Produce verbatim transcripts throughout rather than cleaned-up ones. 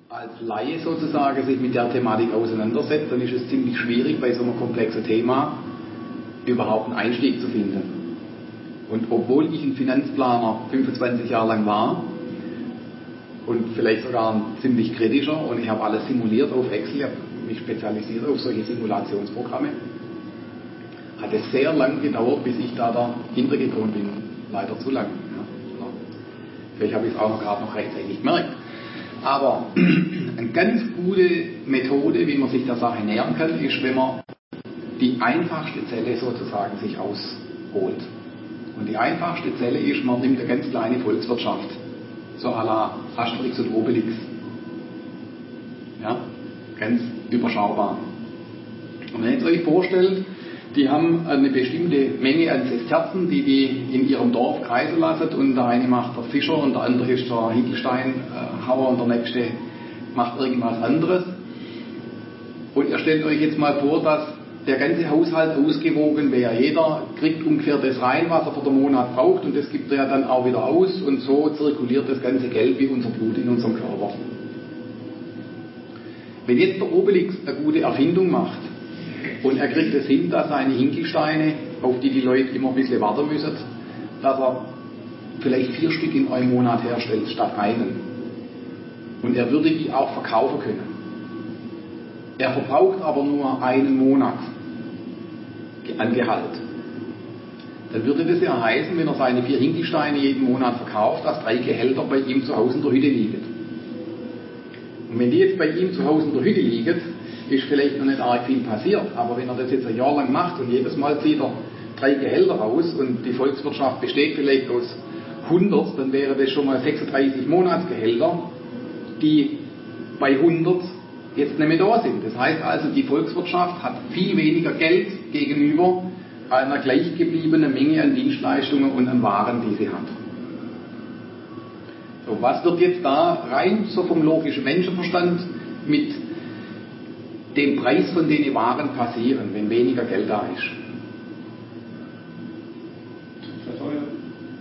als Laie sozusagen sich mit der Thematik auseinandersetzt, dann ist es ziemlich schwierig, bei so einem komplexen Thema überhaupt einen Einstieg zu finden. Und obwohl ich ein Finanzplaner fünfundzwanzig Jahre lang war und vielleicht sogar ein ziemlich kritischer und ich habe alles simuliert auf Excel, ich habe mich spezialisiert auf solche Simulationsprogramme, hat es sehr lang gedauert, bis ich da dahinter gekommen bin. Leider zu lang. Ja. Vielleicht habe ich es auch noch gerade noch rechtzeitig gemerkt. Aber eine ganz gute Methode, wie man sich der Sache nähern kann, ist, wenn man die einfachste Zelle sozusagen sich rausholt. Und die einfachste Zelle ist, man nimmt eine ganz kleine Volkswirtschaft, so à la Asterix und Obelix. Ja, ganz überschaubar. Und wenn ihr euch vorstellt, die haben eine bestimmte Menge an Sesterzen, die die in ihrem Dorf kreisen lassen, und der eine macht der Fischer und der andere ist der Hinkelsteinhauer und der nächste macht irgendwas anderes. Und ihr stellt euch jetzt mal vor, dass der ganze Haushalt ausgewogen wäre. Jeder kriegt ungefähr das rein, was er für den Monat braucht, und das gibt er ja dann auch wieder aus, und so zirkuliert das ganze Geld wie unser Blut in unserem Körper. Wenn jetzt der Obelix eine gute Erfindung macht und er kriegt es hin, dass seine Hinkelsteine, auf die die Leute immer ein bisschen warten müssen, dass er vielleicht vier Stück in einem Monat herstellt statt einen, und er würde die auch verkaufen können. Er verbraucht aber nur einen Monat an Gehalt. Dann würde das ja heißen, wenn er seine vier Hinkelsteine jeden Monat verkauft, dass drei Gehälter bei ihm zu Hause in der Hütte liegen. Und wenn die jetzt bei ihm zu Hause in der Hütte liegen, ist vielleicht noch nicht arg viel passiert, aber wenn er das jetzt ein Jahr lang macht und jedes Mal zieht er drei Gehälter raus und die Volkswirtschaft besteht vielleicht aus hundert, dann wäre das schon mal sechsunddreißig Monatsgehälter, die bei hundert jetzt nicht mehr da sind. Das heißt also, die Volkswirtschaft hat viel weniger Geld gegenüber einer gleichgebliebenen Menge an Dienstleistungen und an Waren, die sie hat. So, was wird jetzt da rein so vom logischen Menschenverstand mit dem Preis von den Waren passieren, wenn weniger Geld da ist? Verteuern.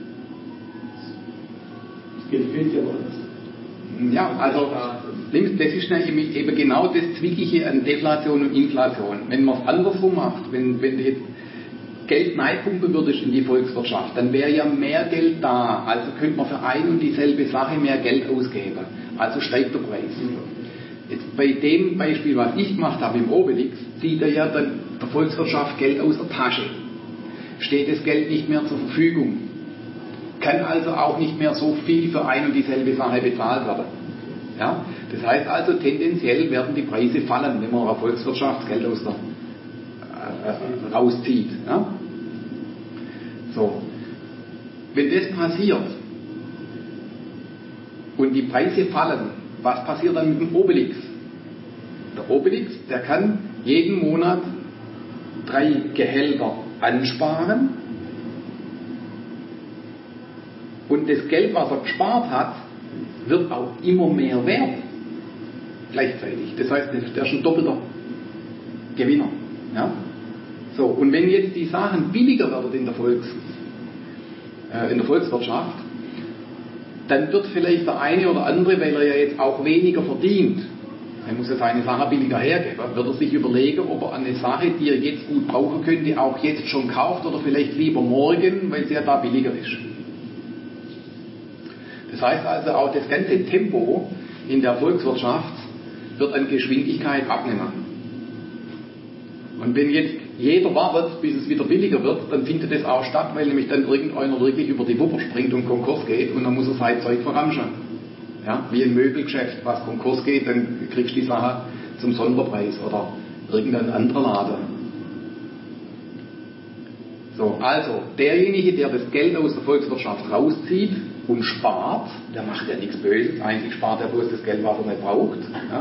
Das Geld fehlt ja woanders. Ja, also das ist eben genau das Zwickige an Deflation und Inflation. Wenn man es andersrum macht, wenn, wenn jetzt Geld reinpumpen würdest in die Volkswirtschaft, dann wäre ja mehr Geld da, also könnte man für ein und dieselbe Sache mehr Geld ausgeben. Also steigt der Preis. Jetzt bei dem Beispiel, was ich gemacht habe im Obelix, zieht er ja dann der Volkswirtschaft Geld aus der Tasche. Steht das Geld nicht mehr zur Verfügung. Kann also auch nicht mehr so viel für ein und dieselbe Sache bezahlt werden. Ja? Das heißt also, tendenziell werden die Preise fallen, wenn man einer Volkswirtschaft Geld aus der, äh, rauszieht. Ja? So. Wenn das passiert und die Preise fallen, was passiert dann mit dem Obelix? Der Obelix, der kann jeden Monat drei Gehälter ansparen, und das Geld, was er gespart hat, wird auch immer mehr wert. Gleichzeitig. Das heißt, der ist ein doppelter Gewinner. Ja? So, und wenn jetzt die Sachen billiger werden in der, Volks, äh, in der Volkswirtschaft, dann wird vielleicht der eine oder andere, weil er ja jetzt auch weniger verdient, er muss ja seine Sache billiger hergeben, wird er sich überlegen, ob er eine Sache, die er jetzt gut brauchen könnte, auch jetzt schon kauft oder vielleicht lieber morgen, weil sie ja da billiger ist. Das heißt also, auch das ganze Tempo in der Volkswirtschaft wird an Geschwindigkeit abnehmen. Und wenn jetzt jeder wartet, bis es wieder billiger wird, dann findet das auch statt, weil nämlich dann irgendeiner wirklich über die Wupper springt und Konkurs geht, und dann muss er sein Zeug verramschen. Ja, wie ein Möbelgeschäft, was Konkurs geht, dann kriegst du die Sache zum Sonderpreis oder irgendein anderer Laden. So, also, derjenige, der das Geld aus der Volkswirtschaft rauszieht und spart, der macht ja nichts Böses, eigentlich spart er bloß das Geld, was er nicht braucht, ja,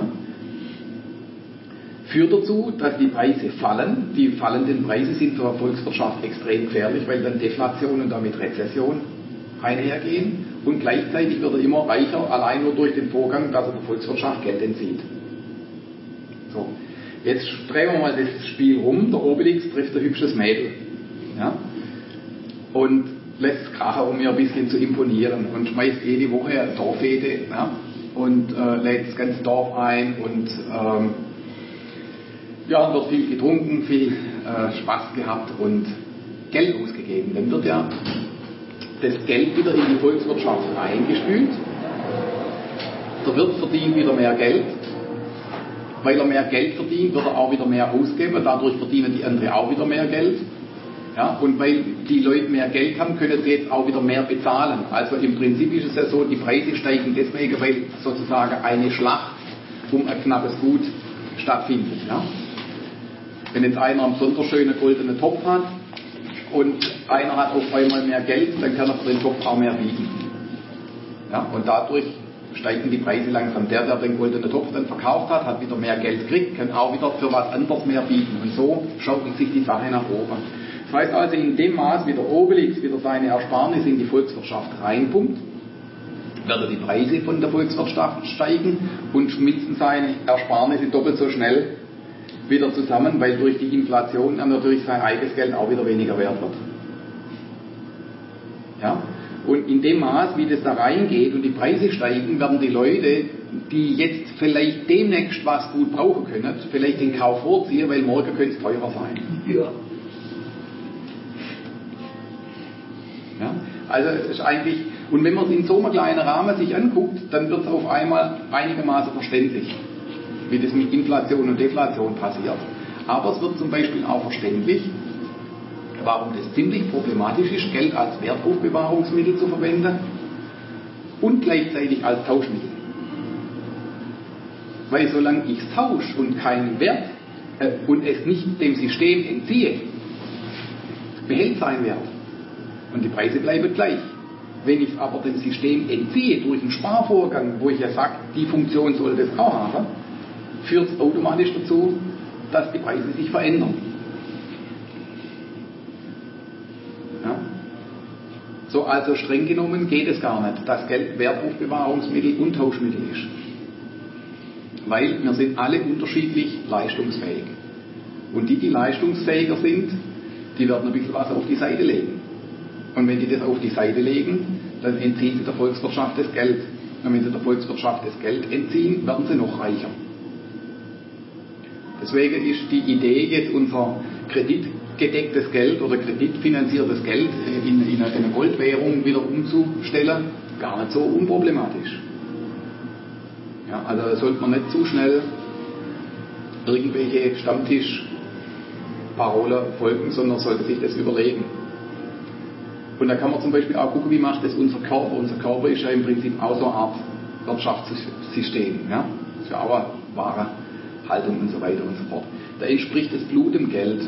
führt dazu, dass die Preise fallen. Die fallenden Preise sind für eine Volkswirtschaft extrem gefährlich, weil dann Deflation und damit Rezession einhergehen, und gleichzeitig wird er immer reicher, allein nur durch den Vorgang, dass er der Volkswirtschaft Geld entzieht. So, jetzt drehen wir mal das Spiel rum. Der Obelix trifft ein hübsches Mädel, ja, und lässt es krachen, um mir ein bisschen zu imponieren, und schmeißt jede Woche eine Dorffete, ja, und äh, lädt das ganze Dorf ein und ähm, ja, wird viel getrunken, viel äh, Spaß gehabt und Geld ausgegeben. Dann wird ja das Geld wieder in die Volkswirtschaft reingespült. Der Wirt verdient wieder mehr Geld. Weil er mehr Geld verdient, wird er auch wieder mehr ausgeben. Dadurch verdienen die anderen auch wieder mehr Geld. Ja, und weil die Leute mehr Geld haben, können sie jetzt auch wieder mehr bezahlen. Also im Prinzip ist es ja so, die Preise steigen deswegen, weil sozusagen eine Schlacht um ein knappes Gut stattfindet. Ja. Wenn jetzt einer einen besonders schönen goldenen Topf hat und einer hat auf einmal mehr Geld, dann kann er für den Topf auch mehr bieten. Ja, und dadurch steigen die Preise langsam. Der, der den goldenen Topf dann verkauft hat, hat wieder mehr Geld gekriegt, kann auch wieder für was anderes mehr bieten. Und so schaukelt sich die Sache nach oben. Das heißt also, in dem Maß, wie der Obelix wieder seine Ersparnisse in die Volkswirtschaft reinpumpt, werden die Preise von der Volkswirtschaft steigen und schmilzen seine Ersparnisse doppelt so schnell wieder zusammen, weil durch die Inflation dann natürlich sein eigenes Geld auch wieder weniger wert wird. Ja? Und in dem Maß, wie das da reingeht und die Preise steigen, werden die Leute, die jetzt vielleicht demnächst was gut brauchen können, vielleicht den Kauf vorziehen, weil morgen könnte es teurer sein. Ja. Ja? Also es ist eigentlich, und wenn man es in so einem kleinen Rahmen sich anguckt, dann wird es auf einmal einigermaßen verständlich, wie das mit Inflation und Deflation passiert. Aber es wird zum Beispiel auch verständlich, warum das ziemlich problematisch ist, Geld als Wertaufbewahrungsmittel zu verwenden und gleichzeitig als Tauschmittel. Weil solange ich es tausche und keinen Wert äh, und es nicht dem System entziehe, behält sein Wert und die Preise bleiben gleich. Wenn ich es aber dem System entziehe durch einen Sparvorgang, wo ich ja sage, die Funktion soll das auch haben, führt es automatisch dazu, dass die Preise sich verändern. Ja? So, also streng genommen geht es gar nicht, dass Geld Wertaufbewahrungsmittel und Tauschmittel ist. Weil wir sind alle unterschiedlich leistungsfähig. Und die, die leistungsfähiger sind, die werden ein bisschen was auf die Seite legen. Und wenn die das auf die Seite legen, dann entziehen sie der Volkswirtschaft das Geld. Und wenn sie der Volkswirtschaft das Geld entziehen, werden sie noch reicher. Deswegen ist die Idee, jetzt unser kreditgedecktes Geld oder kreditfinanziertes Geld in, in eine Goldwährung wieder umzustellen, gar nicht so unproblematisch. Ja, also da sollte man nicht zu schnell irgendwelche Stammtischparole folgen, sondern sollte sich das überlegen. Und da kann man zum Beispiel auch gucken, wie macht das unser Körper. Unser Körper ist ja im Prinzip auch so eine Art Wirtschaftssystem. Ja? Das ist ja auch eine wahre Haltung und so weiter und so fort. Da entspricht das Blut dem Geld.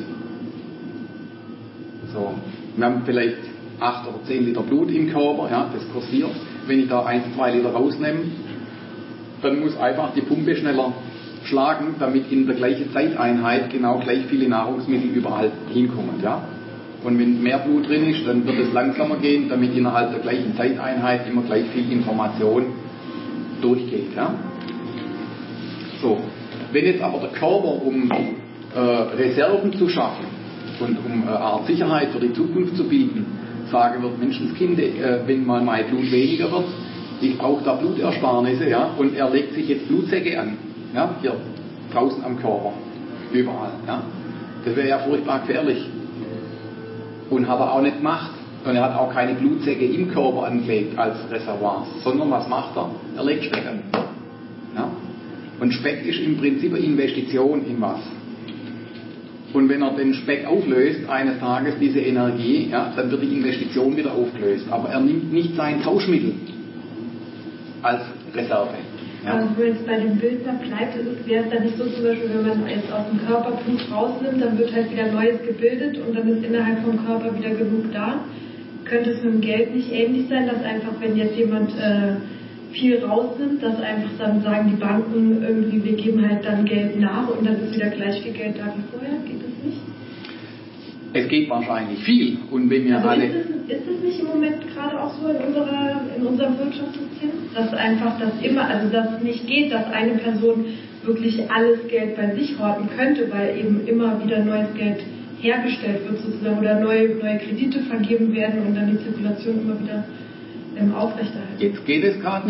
So, wir haben vielleicht acht oder zehn Liter Blut im Körper, ja, das kursiert. Wenn ich da ein, zwei Liter rausnehme, dann muss einfach die Pumpe schneller schlagen, damit in der gleichen Zeiteinheit genau gleich viele Nahrungsmittel überall hinkommen. Ja? Und wenn mehr Blut drin ist, dann wird es langsamer gehen, damit innerhalb der gleichen Zeiteinheit immer gleich viel Information durchgeht. Ja? So. Wenn jetzt aber der Körper, um äh, Reserven zu schaffen und um äh, eine Art Sicherheit für die Zukunft zu bieten, sagen wird, Menschenskind, äh, wenn mal mein Blut weniger wird, ich brauche da Blutersparnisse, ja, und er legt sich jetzt Blutsäcke an, ja, hier draußen am Körper, überall, ja. Das wäre ja furchtbar gefährlich. Und hat er auch nicht gemacht. Und er hat auch keine Blutsäcke im Körper angelegt als Reservoirs, sondern was macht er? Er legt Speck an. Ja? Und Speck ist im Prinzip eine Investition in was. Und wenn er den Speck auflöst, eines Tages diese Energie, ja, dann wird die Investition wieder aufgelöst. Aber er nimmt nicht sein Tauschmittel als Reserve. Ja. Also wenn es bei dem Bild da bleibt, wäre es dann nicht so, zum Beispiel, wenn man jetzt aus dem Körper Blut rausnimmt, dann wird halt wieder Neues gebildet und dann ist innerhalb vom Körper wieder genug da. Könnte es mit dem Geld nicht ähnlich sein, dass einfach, wenn jetzt jemand äh, viel rausnimmt, dass einfach dann sagen die Banken irgendwie, wir geben halt dann Geld nach und dann ist wieder gleich viel Geld da wie vorher? Geht das nicht? Es geht wahrscheinlich viel. Und wenn wir also alle ist es, ist es nicht im Moment gerade auch so in, unserer, in unserem Wirtschaftssystem, dass einfach das immer, also dass nicht geht, dass eine Person wirklich alles Geld bei sich horten könnte, weil eben immer wieder neues Geld hergestellt wird sozusagen oder neue, neue Kredite vergeben werden und dann die Zirkulation immer wieder ähm, aufrechterhalten. Jetzt geht es gerade nicht.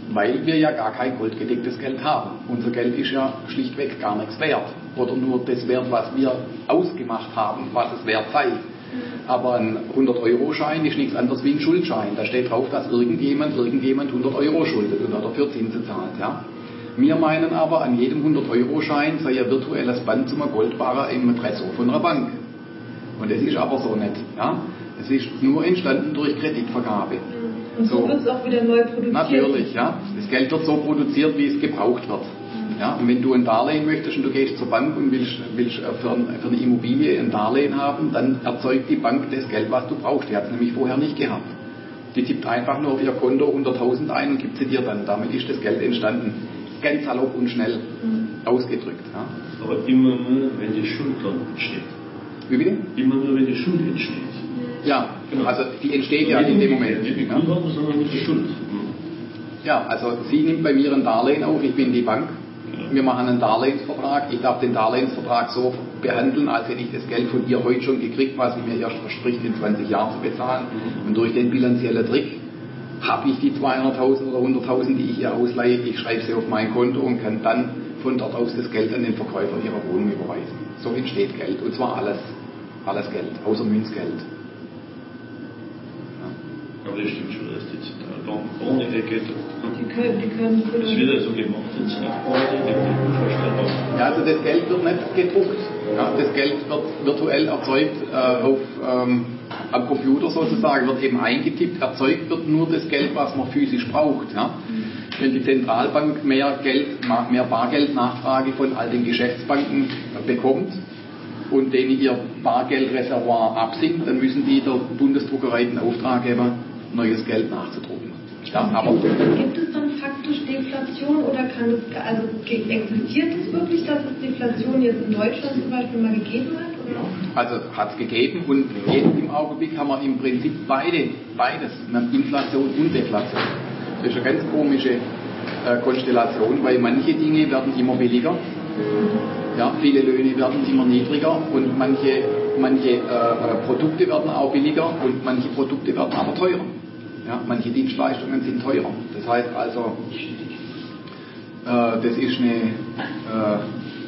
Weil wir ja gar kein goldgedecktes Geld haben. Unser Geld ist ja schlichtweg gar nichts wert. Oder nur das Wert, was wir ausgemacht haben, was es wert sei. Aber ein hundert-Euro-Schein ist nichts anderes wie ein Schuldschein. Da steht drauf, dass irgendjemand irgendjemand hundert Euro schuldet und dafür Zinsen zahlt. Ja? Wir meinen aber, an jedem hundert-Euro-Schein sei ein virtuelles Band zum Goldbarrer im Tresor von einer Bank. Und das ist aber so nicht. Ja? Es ist nur entstanden durch Kreditvergabe. Und so, so wird es auch wieder neu produziert. Natürlich, ja. Das Geld wird so produziert, wie es gebraucht wird. Ja, und wenn du ein Darlehen möchtest und du gehst zur Bank und willst, willst für, ein, für eine Immobilie ein Darlehen haben, dann erzeugt die Bank das Geld, was du brauchst. Die hat es nämlich vorher nicht gehabt. Die tippt einfach nur auf ihr Konto hunderttausend ein und gibt sie dir dann. Damit ist das Geld entstanden. Ganz salopp und schnell mhm. ausgedrückt. Ja. Aber immer nur, wenn die Schuld dann entsteht. Wie bitte? Immer nur, wenn die Schuld entsteht. Ja, genau. Also die entsteht ja in dem Moment. Nicht mit ja. Guthaben, sondern mit der Schuld. Ja, also sie nimmt bei mir ein Darlehen auf, ich bin die Bank. Wir machen einen Darlehensvertrag. Ich darf den Darlehensvertrag so behandeln, als hätte ich das Geld von ihr heute schon gekriegt, was sie mir erst verspricht, in zwanzig Jahren zu bezahlen. Und durch den bilanziellen Trick habe ich die zweihunderttausend oder hunderttausend, die ich ihr ausleihe, ich schreibe sie auf mein Konto und kann dann von dort aus das Geld an den Verkäufer ihrer Wohnung überweisen. So entsteht Geld. Und zwar alles. Alles Geld, außer Münzgeld. Aber das stimmt schon, dass die Zentralbank ohne die geht. Die können, die können das wird ja so gemacht, jetzt ohne die Vorstellung. Ja, also das Geld wird nicht gedruckt. Ja, das Geld wird virtuell erzeugt äh, auf, ähm, am Computer sozusagen, wird eben eingetippt. Erzeugt wird nur das Geld, was man physisch braucht. Ja. Wenn die Zentralbank mehr Geld, mehr Bargeldnachfrage von all den Geschäftsbanken bekommt und denen ihr Bargeldreservoir absinkt, dann müssen die der Bundesdruckerei den Auftrag geben, neues Geld nachzudrucken. Ja, aber gibt es dann faktisch Deflation oder kann es, also existiert es wirklich, dass es Deflation jetzt in Deutschland zum Beispiel mal gegeben hat? Oder? Also hat es gegeben und jetzt im Augenblick haben wir im Prinzip beide, beides, Inflation und Deflation. Das ist eine ganz komische äh, Konstellation, weil manche Dinge werden immer billiger. Ja, viele Löhne werden immer niedriger und manche, manche äh, Produkte werden auch billiger und manche Produkte werden aber teurer. Ja, manche Dienstleistungen sind teurer. Das heißt also, äh, das ist eine äh,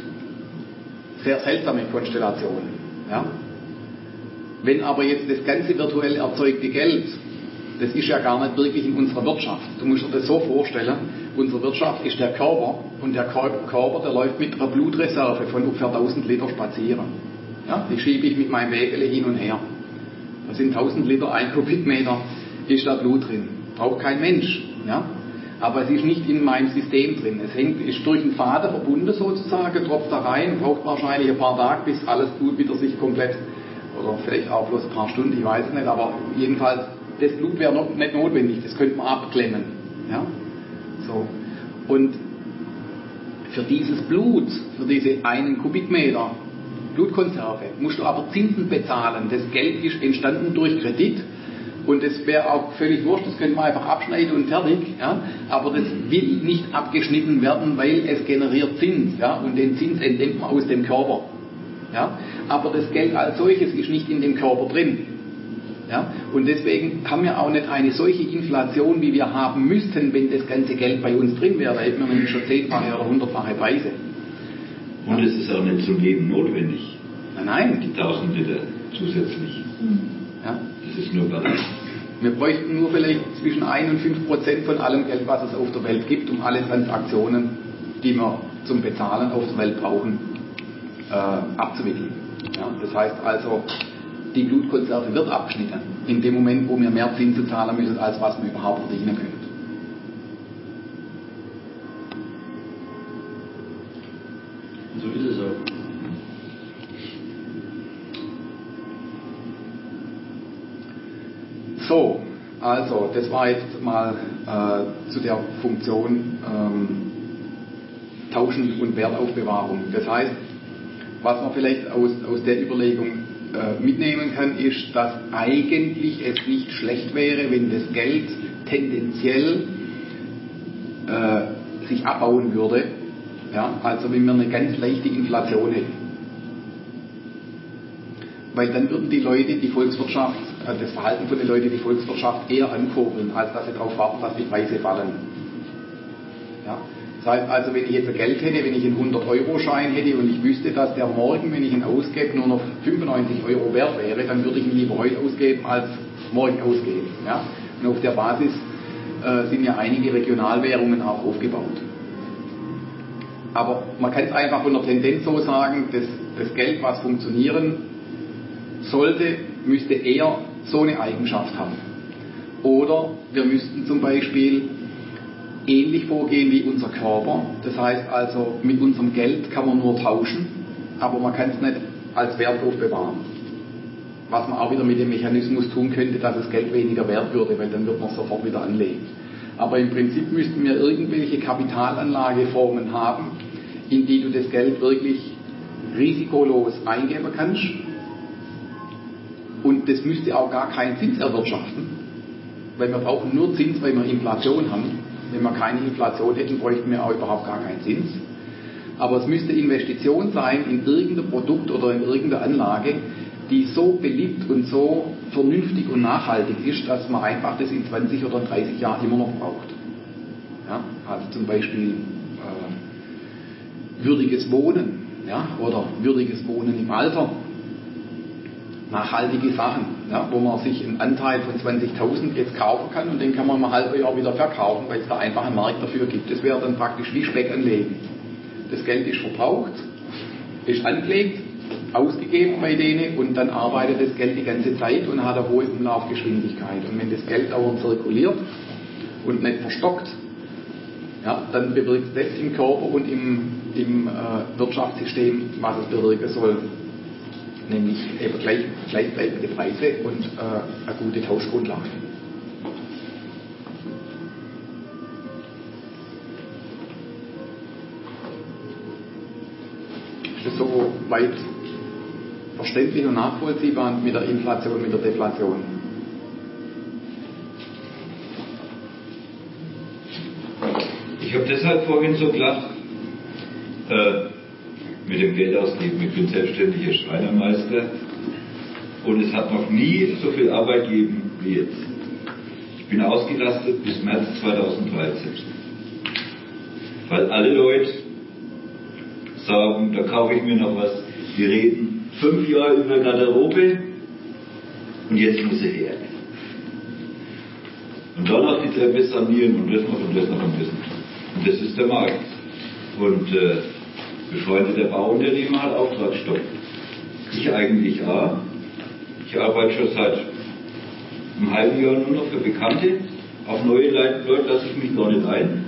sehr seltsame Konstellation. Ja? Wenn aber jetzt das ganze virtuell erzeugte Geld, das ist ja gar nicht wirklich in unserer Wirtschaft. Du musst dir das so vorstellen, unsere Wirtschaft ist der Körper und der Körper, der läuft mit einer Blutreserve von ungefähr tausend Liter spazieren. Ja, die schiebe ich mit meinem Wägele hin und her. Da sind tausend Liter, ein Kubikmeter ist da Blut drin. Braucht kein Mensch. Ja? Aber es ist nicht in meinem System drin. Es hängt, ist durch einen Faden verbunden sozusagen, tropft da rein, braucht wahrscheinlich ein paar Tage, bis alles Blut wieder sich komplett, oder vielleicht auch bloß ein paar Stunden, ich weiß es nicht, aber jedenfalls, das Blut wäre noch nicht notwendig, das könnte man abklemmen. Ja? So. Und für dieses Blut, für diese einen Kubikmeter Blutkonserve, musst du aber Zinsen bezahlen. Das Geld ist entstanden durch Kredit. Und das wäre auch völlig wurscht, das könnte man einfach abschneiden und fertig, ja? Aber das will nicht abgeschnitten werden, weil es generiert Zins, ja? Und den Zins entnimmt man aus dem Körper. Ja? Aber das Geld als solches ist nicht in dem Körper drin. Ja? Und deswegen haben wir auch nicht eine solche Inflation, wie wir haben müssten, wenn das ganze Geld bei uns drin wäre. Da hätten wir nämlich schon zehnfache oder hundertfache Preise. Und es ist auch nicht zum Leben notwendig. Nein, nein. Die tausend Liter zusätzlich. Ja. Das ist nur Ballast. Wir bräuchten nur vielleicht zwischen ein und fünf Prozent von allem Geld, was es auf der Welt gibt, um alle Transaktionen, die wir zum Bezahlen auf der Welt brauchen, äh, abzuwickeln. Ja, das heißt also, die Blutkonserve wird abgeschnitten, in dem Moment, wo wir mehr Zinsen zahlen müssen, als was wir überhaupt verdienen können. So ist es auch. So, also das war jetzt mal äh, zu der Funktion ähm, Tauschen und Wertaufbewahrung. Das heißt, was man vielleicht aus, aus der Überlegung äh, mitnehmen kann, ist, dass eigentlich es nicht schlecht wäre, wenn das Geld tendenziell äh, sich abbauen würde, ja? Also wenn wir eine ganz leichte Inflation hätten. Weil dann würden die Leute die Volkswirtschaft, das Verhalten von den Leuten die Volkswirtschaft eher ankurbeln, als dass sie darauf warten, dass die Preise fallen. Ja? Das heißt also, wenn ich jetzt Geld hätte, wenn ich einen hundert-Euro-Schein hätte und ich wüsste, dass der morgen, wenn ich ihn ausgebe, nur noch fünfundneunzig Euro wert wäre, dann würde ich ihn lieber heute ausgeben, als morgen ausgeben. Ja? Und auf der Basis äh, sind ja einige Regionalwährungen auch aufgebaut. Aber man kann es einfach von der Tendenz so sagen, dass das Geld, was funktionieren sollte, müsste eher so eine Eigenschaft haben. Oder wir müssten zum Beispiel ähnlich vorgehen wie unser Körper. Das heißt also, mit unserem Geld kann man nur tauschen, aber man kann es nicht als Wert aufbewahren. Was man auch wieder mit dem Mechanismus tun könnte, dass das Geld weniger wert würde, weil dann wird man es sofort wieder anlegen. Aber im Prinzip müssten wir irgendwelche Kapitalanlageformen haben, in die du das Geld wirklich risikolos eingeben kannst. Und das müsste auch gar keinen Zins erwirtschaften, weil wir brauchen nur Zins, weil wir Inflation haben. Wenn wir keine Inflation hätten, bräuchten wir auch überhaupt gar keinen Zins. Aber es müsste Investition sein in irgendein Produkt oder in irgendeine Anlage, die so beliebt und so vernünftig und nachhaltig ist, dass man einfach das in zwanzig oder dreißig Jahren immer noch braucht. Ja? Also zum Beispiel äh, würdiges Wohnen, ja? Oder würdiges Wohnen im Alter. Nachhaltige Sachen, ja, wo man sich einen Anteil von zwanzigtausend jetzt kaufen kann und den kann man im halben Jahr wieder verkaufen, weil es da einfach einen Markt dafür gibt. Das wäre dann praktisch wie Speck anlegen. Das Geld ist verbraucht, ist angelegt, ausgegeben bei denen und dann arbeitet das Geld die ganze Zeit und hat eine hohe Umlaufgeschwindigkeit. Und wenn das Geld dauernd zirkuliert und nicht verstockt, ja, dann bewirkt das im Körper und im, im äh, Wirtschaftssystem, was es bewirken soll. Nämlich eben gleich, gleichbleibende Preise und äh, eine gute Tauschgrundlage. Ist das so weit verständlich und nachvollziehbar mit der Inflation, mit der Deflation? Ich habe deshalb vorhin so gelacht, äh, mit dem Geld ausgeben. Ich bin selbstständiger Schreinermeister und es hat noch nie so viel Arbeit gegeben wie jetzt. Ich bin ausgelastet bis März zweitausenddreizehn. Weil alle Leute sagen, da kaufe ich mir noch was. Wir reden fünf Jahre über Garderobe und jetzt muss sie her. Und dann noch die Treppe sanieren und das noch und das noch und das noch. Und das ist der Markt. Und äh, befreundeter Bauunternehmer hat Auftragsstopp. Ich eigentlich auch. Ich arbeite schon seit einem halben Jahr nur noch für Bekannte. Auf neue Leute lasse ich mich gar nicht ein.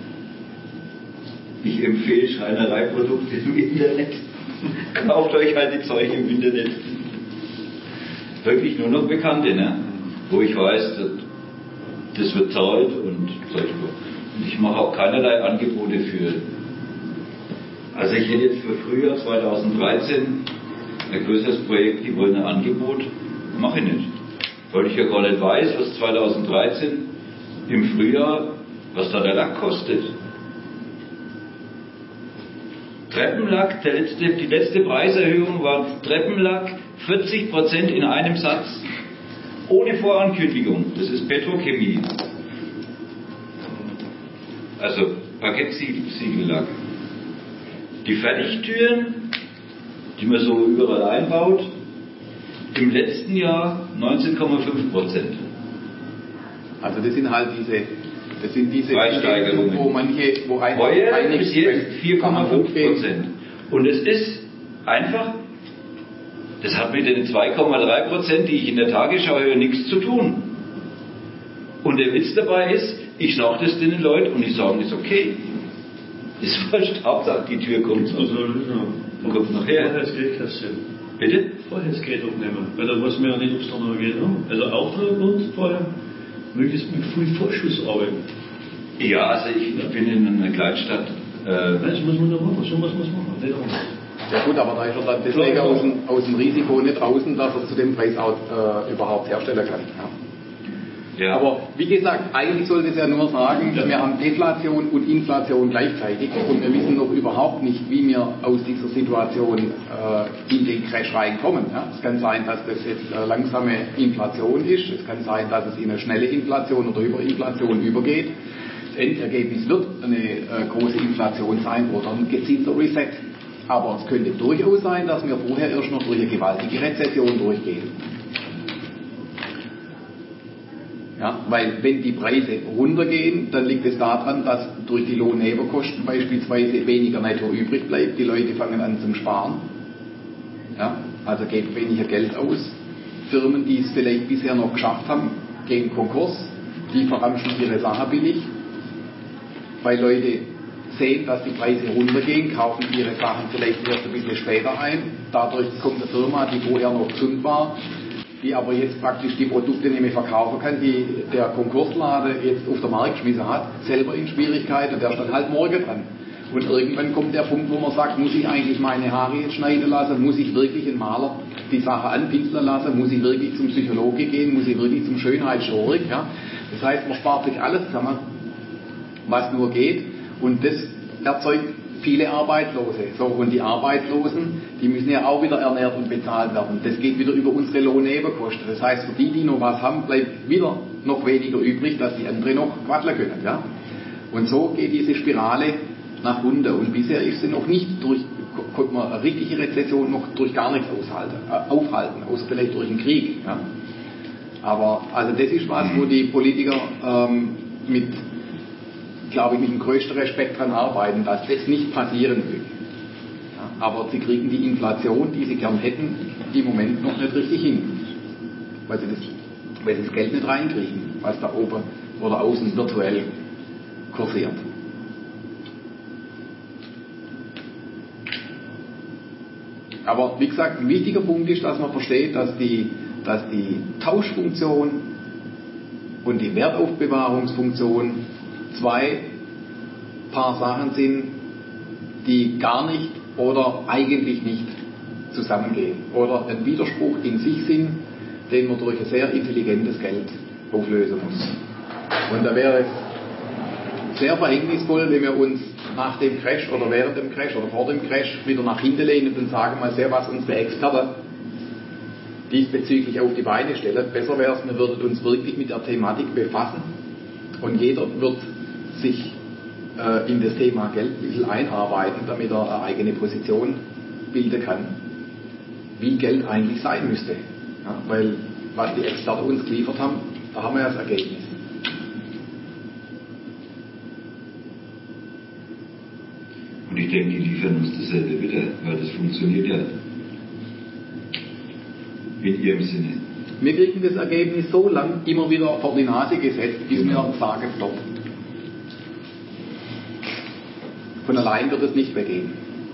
Ich empfehle Schreinereiprodukte im Internet. Kauft euch halt die Zeug im Internet. Wirklich nur noch Bekannte, ne? Wo ich weiß, das, das wird zahlt und solche. Und ich mache auch keinerlei Angebote für. Also ich hätte jetzt für Frühjahr zweitausenddreizehn ein größeres Projekt, die wollen ein Angebot, mache ich nicht. Weil ich ja gar nicht weiß, was zweitausenddreizehn im Frühjahr, was da der Lack kostet. Treppenlack, der letzte, die letzte Preiserhöhung war Treppenlack, vierzig Prozent in einem Satz, ohne Vorankündigung. Das ist Petrochemie. Also Parkettsiegellack. Die Fertigtüren, die man so überall einbaut, im letzten Jahr neunzehn Komma fünf Prozent. Also das sind halt diese, das sind diese Preissteigerungen, wo manche, wo ein, heuer bis jetzt vier Komma fünf Prozent. Und es ist einfach, das hat mit den zwei Komma drei Prozent, die ich in der Tagesschau höre, nichts zu tun. Und der Witz dabei ist, ich sage das den Leuten und die sagen, ist okay. Ist wurscht, Hauptsache die Tür kommt so. Also, und kommt noch her. Vorher das Geld kassieren. Bitte? Vorher das Geld aufnehmen, weil dann weiß man ja nicht, ob es da noch geht. Ne? Also Auftrag und vorher möglichst mit viel Vorschuss arbeiten. Ja, also ich, ich bin in einer Kleinstadt. Äh, Nein, das muss man da machen, so muss man es machen. Nicht anders. Ja gut, aber da ist er dann deswegen aus dem, aus dem Risiko nicht draußen, dass er zu dem Preis auch, äh, überhaupt herstellen kann. Ja. Ja. Aber wie gesagt, eigentlich sollte es ja nur sagen, ja. Wir haben Deflation und Inflation gleichzeitig und wir wissen noch überhaupt nicht, wie wir aus dieser Situation äh, in den Crash reinkommen. Ja. Es kann sein, dass das jetzt äh, langsame Inflation ist, es kann sein, dass es in eine schnelle Inflation oder Hyperinflation übergeht. Endergebnis wird eine äh, große Inflation sein oder ein gezielter Reset. Aber es könnte durchaus sein, dass wir vorher erst noch durch eine gewaltige Rezession durchgehen. Ja, weil wenn die Preise runtergehen, dann liegt es daran, dass durch die Lohnnebenkosten beispielsweise weniger netto übrig bleibt. Die Leute fangen an zum Sparen. Ja, also geht weniger Geld aus. Firmen, die es vielleicht bisher noch geschafft haben, gehen Konkurs. Die verramschen ihre Sachen billig, weil Leute sehen, dass die Preise runtergehen, kaufen ihre Sachen vielleicht erst ein bisschen später ein. Dadurch kommt eine Firma, die vorher noch gesund war, die aber jetzt praktisch die Produkte nicht mehr verkaufen kann, die der Konkurslade jetzt auf den Markt geschmissen hat, selber in Schwierigkeiten, und der steht halt morgen dran. Und irgendwann kommt der Punkt, wo man sagt, muss ich eigentlich meine Haare jetzt schneiden lassen, muss ich wirklich einen Maler die Sache anpinseln lassen, muss ich wirklich zum Psychologe gehen, muss ich wirklich zum Schönheitschirurg, ja. Das heißt, man spart sich alles zusammen, was nur geht, und das erzeugt viele Arbeitslose. So, und die Arbeitslosen, die müssen ja auch wieder ernährt und bezahlt werden. Das geht wieder über unsere Lohnnebenkosten. Das heißt, für die, die noch was haben, bleibt wieder noch weniger übrig, dass die anderen noch quatschen können. Ja? Und so geht diese Spirale nach unten. Und bisher ist sie noch nicht durch, konnte man eine richtige Rezession noch durch gar nichts aushalten, äh, aufhalten, außer vielleicht durch einen Krieg. Ja? Aber also das ist was, wo die Politiker ähm, mit, glaube ich, mit dem größten Respekt dran arbeiten, dass das nicht passieren will. Ja, aber sie kriegen die Inflation, die sie gern hätten, im Moment noch nicht richtig hin. Weil sie das, weil sie das Geld nicht reinkriegen, was da oben oder außen virtuell kursiert. Aber wie gesagt, ein wichtiger Punkt ist, dass man versteht, dass die, dass die Tauschfunktion und die Wertaufbewahrungsfunktion zwei Paar Sachen sind, die gar nicht oder eigentlich nicht zusammengehen oder ein Widerspruch in sich sind, den man durch ein sehr intelligentes Geld auflösen muss. Und da wäre es sehr verhängnisvoll, wenn wir uns nach dem Crash oder während dem Crash oder vor dem Crash wieder nach hinten lehnen und sagen, mal sehr, was unsere Experten diesbezüglich auf die Beine stellen. Besser wäre es, wir würden uns wirklich mit der Thematik befassen und jeder wird sich äh, in das Thema Geld ein bisschen einarbeiten, damit er eine eigene Position bilden kann, wie Geld eigentlich sein müsste. Ja, weil was die Experten uns geliefert haben, da haben wir ja das Ergebnis. Und ich denke, die liefern uns dasselbe wieder, weil das funktioniert ja in ihrem Sinne. Wir kriegen das Ergebnis so lang immer wieder vor die Nase gesetzt, bis wir sagen, stopp. Von allein wird es nicht weggehen.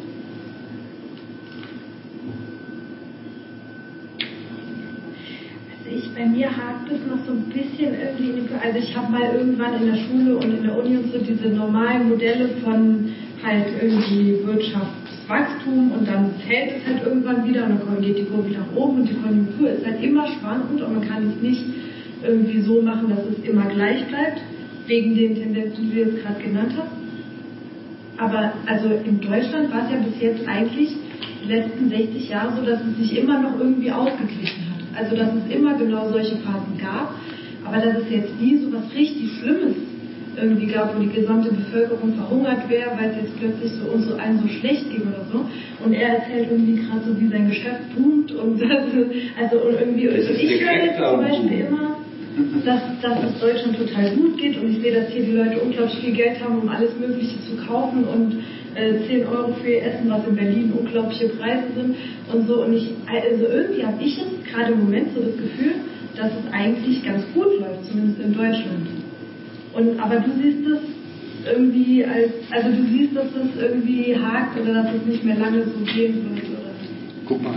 Also ich, bei mir hakt es noch so ein bisschen irgendwie, in, also ich habe mal irgendwann in der Schule und in der Uni und so diese normalen Modelle von halt irgendwie Wirtschaftswachstum und dann fällt es halt irgendwann wieder und dann geht die Kurve wieder nach oben und die Konjunktur ist halt immer schwankend und man kann es nicht irgendwie so machen, dass es immer gleich bleibt, wegen den Tendenzen, die du jetzt gerade genannt hast. Aber also in Deutschland war es ja bis jetzt eigentlich die letzten sechzig Jahre so, dass es sich immer noch irgendwie ausgeglichen hat. Also dass es immer genau solche Phasen gab, aber dass es jetzt nie so was richtig Schlimmes irgendwie gab, wo die gesamte Bevölkerung verhungert wäre, weil es jetzt plötzlich so und so allen so schlecht ging oder so. Und er erzählt irgendwie gerade so, wie sein Geschäft boomt und also und irgendwie das und ich höre jetzt zum Beispiel immer, dass, dass es Deutschland total gut geht und ich sehe, dass hier die Leute unglaublich viel Geld haben, um alles Mögliche zu kaufen und äh, zehn Euro für ihr Essen, was in Berlin unglaubliche Preise sind und so. Und ich, also irgendwie habe ich jetzt gerade im Moment so das Gefühl, dass es eigentlich ganz gut läuft, zumindest in Deutschland. Und, aber du siehst es irgendwie als, also du siehst, dass es irgendwie hakt oder dass es nicht mehr lange so gehen wird, oder? Guck mal.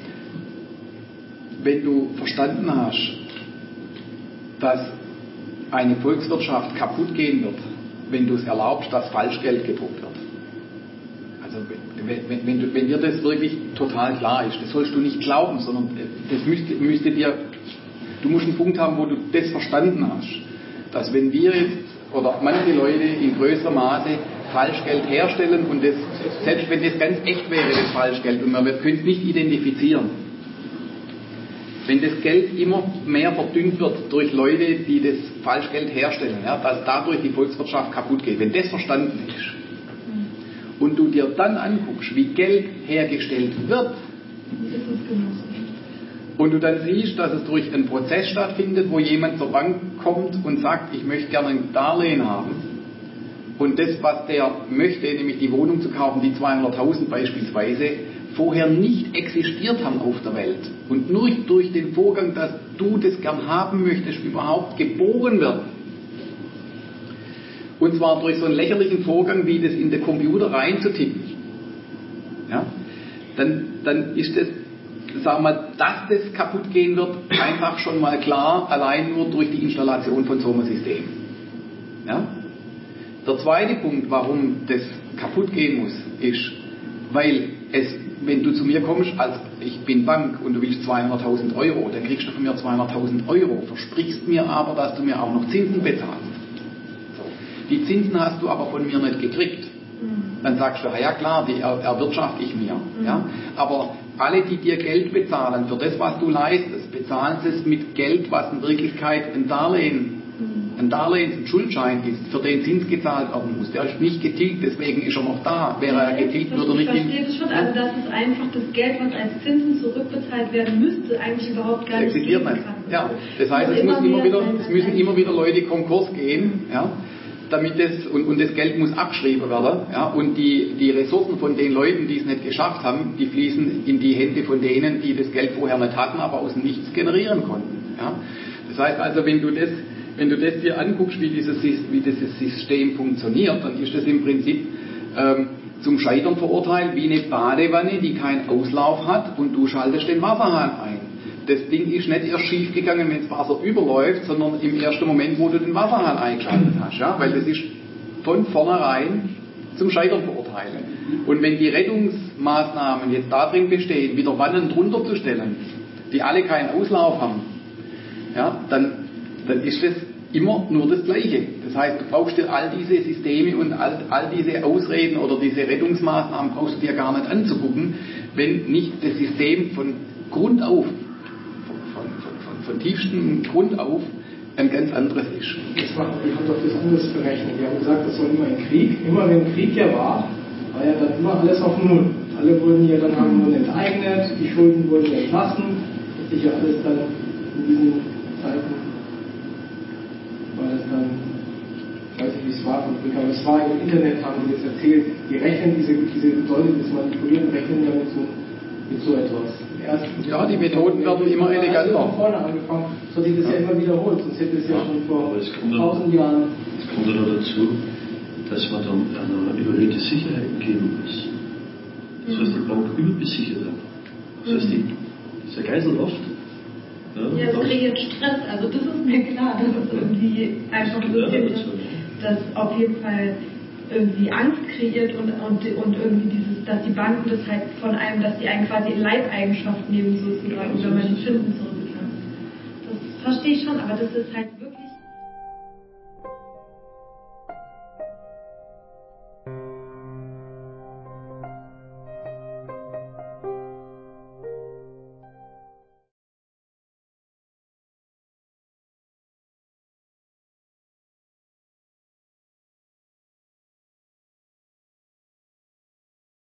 Wenn du verstanden hast, dass eine Volkswirtschaft kaputt gehen wird, wenn du es erlaubst, dass Falschgeld gedruckt wird. Also wenn, wenn, wenn, du, wenn dir das wirklich total klar ist, das sollst du nicht glauben, sondern das müsste, müsste dir, du musst einen Punkt haben, wo du das verstanden hast, dass wenn wir jetzt, oder manche Leute in größerem Maße Falschgeld herstellen und das, selbst wenn das ganz echt wäre, das Falschgeld, und man könnte es nicht identifizieren, wenn das Geld immer mehr verdünnt wird durch Leute, die das Falschgeld herstellen, ja, dass dadurch die Volkswirtschaft kaputt geht, wenn das verstanden ist und du dir dann anguckst, wie Geld hergestellt wird, und du dann siehst, dass es durch einen Prozess stattfindet, wo jemand zur Bank kommt und sagt, ich möchte gerne ein Darlehen haben, und das, was der möchte, nämlich die Wohnung zu kaufen, die zweihunderttausend beispielsweise, vorher nicht existiert haben auf der Welt und nur durch den Vorgang, dass du das gern haben möchtest, überhaupt geboren wird. Und zwar durch so einen lächerlichen Vorgang, wie das in den Computer reinzutippen. Ja? Dann, dann ist das, sagen wir mal, dass das kaputt gehen wird, einfach schon mal klar, allein nur durch die Installation von so einem System. Ja? Der zweite Punkt, warum das kaputt gehen muss, ist, weil es, wenn du zu mir kommst, als ich bin Bank und du willst zweihunderttausend Euro, dann kriegst du von mir zweihunderttausend Euro, versprichst mir aber, dass du mir auch noch Zinsen bezahlst. So. Die Zinsen hast du aber von mir nicht gekriegt. Dann sagst du, ja klar, die er, erwirtschafte ich mir. Mhm. Ja? Aber alle, die dir Geld bezahlen für das, was du leistest, bezahlen sie es mit Geld, was in Wirklichkeit ein Darlehen ein Darlehens- und Schuldschein ist, für den Zins gezahlt werden muss. Der ist nicht getilgt, deswegen ist er noch da. Wäre er getilgt, würde er nicht... Ich verstehe das schon, also dass es einfach das Geld, was als Zinsen zurückbezahlt werden müsste, eigentlich überhaupt gar nicht existiert nicht. Ja, das heißt, es, muss immer wieder, es müssen immer wieder Leute Konkurs gehen, ja, damit das, und, und das Geld muss abgeschrieben werden, ja, und die, die Ressourcen von den Leuten, die es nicht geschafft haben, die fließen in die Hände von denen, die das Geld vorher nicht hatten, aber aus nichts generieren konnten. Ja. Das heißt also, wenn du das Wenn du das dir anguckst, wie dieses, wie dieses System funktioniert, dann ist das im Prinzip ähm, zum Scheitern verurteilt wie eine Badewanne, die keinen Auslauf hat und du schaltest den Wasserhahn ein. Das Ding ist nicht erst schief gegangen, wenn das Wasser überläuft, sondern im ersten Moment, wo du den Wasserhahn eingeschaltet hast. Ja? Weil das ist von vornherein zum Scheitern verurteilen. Und wenn die Rettungsmaßnahmen jetzt darin bestehen, wieder Wannen drunter zu stellen, die alle keinen Auslauf haben, ja, dann, dann ist das immer nur das Gleiche. Das heißt, du brauchst dir all diese Systeme und all, all diese Ausreden oder diese Rettungsmaßnahmen brauchst du dir gar nicht anzugucken, wenn nicht das System von Grund auf, von, von, von, von, von tiefstem Grund auf, ein ganz anderes ist. Das war, die haben doch das anders berechnet. Die haben gesagt, das war immer ein Krieg. Immer wenn Krieg ja war, war ja dann immer alles auf Null. Alle wurden ja dann haben wurden enteignet, die Schulden wurden entlassen. Das ist ja alles dann in diesen Zeiten war das dann, ich weiß nicht, wie es war, aber es war im Internet, haben sie jetzt erzählt, die rechnen diese, diese Leute, die das manipulieren, rechnen ja mit so, mit so etwas. Erst ja, die Methoden werden immer eleganter. Von vorne angefangen, so hat sich das ja immer wiederholt, sonst hätte es ja, ja schon vor tausend Jahren. Es kommt dann noch dazu, dass man dann eine überhöhte Sicherheit geben muss. Das heißt, die Bank überbesichert hat. Das heißt, die, dieser Geiselhaft. Ja, es kreiert Stress, also das ist mir klar, dass es irgendwie einfach ein bisschen, dass auf jeden Fall irgendwie Angst kreiert und, und, und irgendwie dieses, dass die Banken das halt von einem, dass die einen quasi in Leibeigenschaft nehmen sozusagen, wenn man die Zinsen zurückzahlt. Das verstehe ich schon, aber das ist halt wirklich